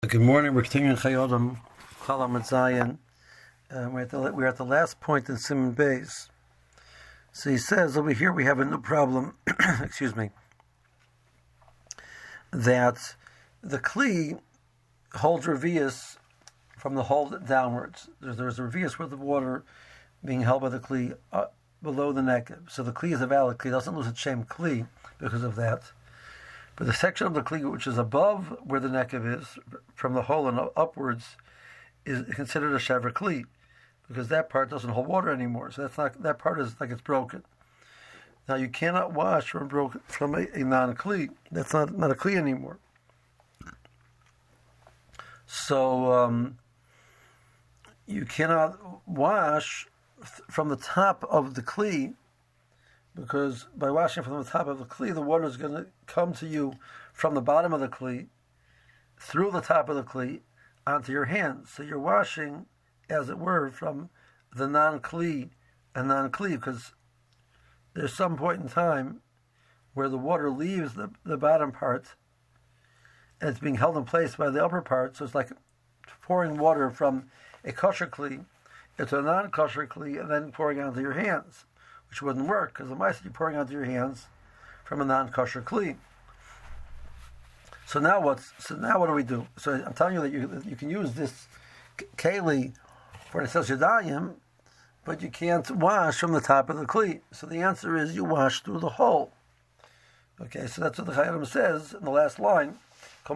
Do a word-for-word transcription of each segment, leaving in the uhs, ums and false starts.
Good morning. We're continuing Chayodam Chalam and Zion. Uh, we're, at the, we're at the last point in Simon Beis. So he says over here we have a new problem. excuse me. That the Kli holds revius from the hole downwards. There's, there's a revius with the water being held by the Kli uh, below the neck. So the Kli is a valid Kli. It doesn't lose its shame Kli because of that. But the section of the Kli which is above where the nekev is, from the hole and upwards, is considered a shaver Kli, because that part doesn't hold water anymore. So that's not, that part is like it's broken. Now you cannot wash from broken from a, a non-Kli. That's not not a Kli anymore. So um, you cannot wash from the top of the Kli, because by washing from the top of the Kli, the water is going to come to you from the bottom of the Kli, through the top of the Kli, onto your hands. So you're washing, as it were, from the non-Kli and non-Kli, because there's some point in time where the water leaves the, the bottom part, and it's being held in place by the upper part, so it's like pouring water from a kosher Kli into a non-kosher Kli, and then pouring onto your hands, which wouldn't work, because the mice you're pouring onto your hands from a non-kosher Kli. So now what's so now what do we do? So I'm telling you that you that you can use this keli for an Asel Yadayim, but you can't wash from the top of the Kli. So the answer is you wash through the hole. Okay, so that's what the Chayim says in the last line. So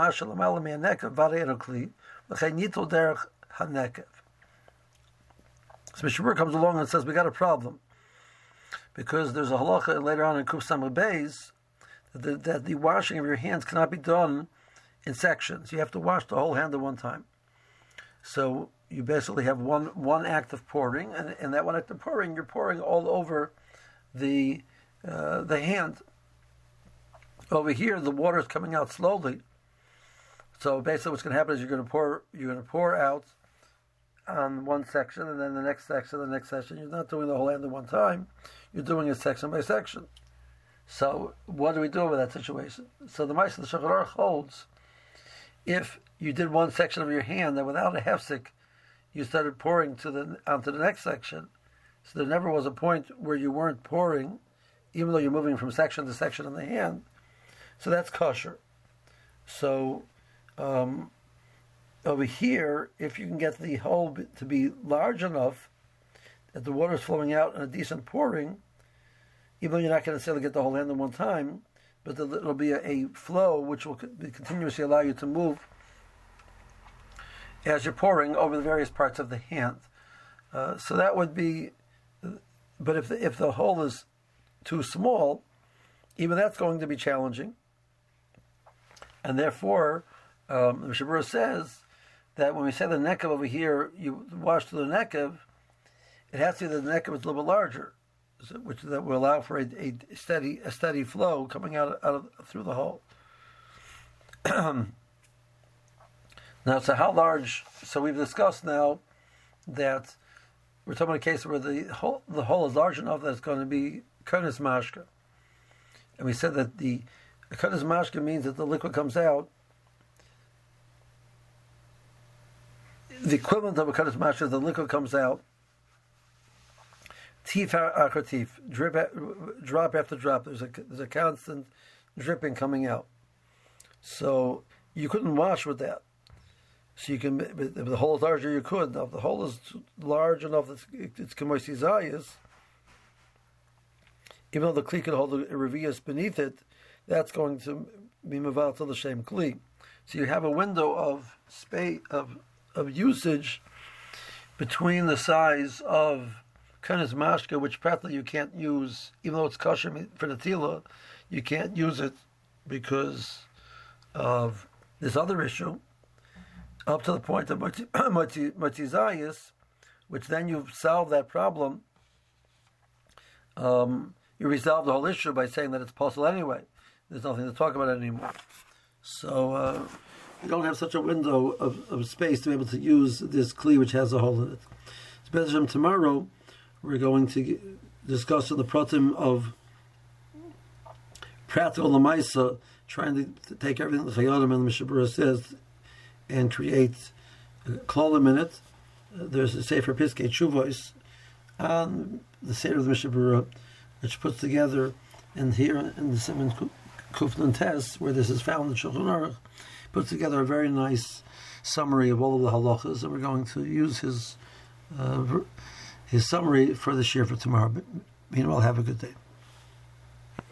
Mishabur comes along and says we got a problem, because there's a halacha later on in Kuf Samar Beis that, that the washing of your hands cannot be done in sections. You have to wash the whole hand at one time. So you basically have one one act of pouring, and in that one act of pouring, you're pouring all over the uh, the hand. Over here, the water is coming out slowly. So basically, what's going to happen is you're going to pour you're going to pour out on one section, and then the next section, the next section. You're not doing the whole hand at one time. You're doing it section by section. So what do we do with that situation? So the Ma'aseh the Shulchan Aruch holds, if you did one section of your hand, and without a hefsek, you started pouring to the onto the next section, so there never was a point where you weren't pouring, even though you're moving from section to section in the hand. So that's kosher. So um, over here, if you can get the hole to be large enough that the water is flowing out in a decent pouring, even though you're not going to necessarily get the whole hand at one time, but it'll be a, a flow which will continuously allow you to move as you're pouring over the various parts of the hand. Uh, so that would be, but if the, if the hole is too small, even that's going to be challenging. And therefore, um, the Mishabura says that when we say the nekev over here, you wash through the nekev, it has to be that the nekev is a little bit larger, which that will allow for a, a steady a steady flow coming out, out of, through the hole. Now, so how large? So we've discussed now that we're talking about a case where the hole the hole is large enough that it's going to be kodesh mashka, and we said that the kodesh mashka means that the liquid comes out. The equivalent of a kodesh mashka is the liquid comes out. Tif after tif, drip, drop after drop. There's a there's a constant dripping coming out. So you couldn't wash with that. So you can, if the hole is larger, you could. Now, if the hole is large enough that it's kemoisi zayis, even though the kli could hold a revius beneath it, that's going to be meval to the same kli. So you have a window of space of of usage between the size of Kodesh mashka, which practically you can't use, even though it's kosher for the tila, you can't use it because of this other issue, up to the point of Matzizayis, which then you've solved that problem. Um, you resolve the whole issue by saying that it's possible anyway. There's nothing to talk about anymore. So uh, you don't have such a window of, of space to be able to use this kli which has a hole in it. So tomorrow, we're going to discuss the pratim of practical lemaisa, trying to take everything the Chayyim and the Mishabura says and create klolim in it. Uh, there's a Sefer Piskei Tshuvos on the Seder of the Mishnah Berurah, which puts together, and here in the Simon Kufnan Tes, where this is found in Shulchan Aruch, puts together a very nice summary of all of the halachas, and we're going to use his uh, his summary for the shir for tomorrow. Meanwhile, have a good day.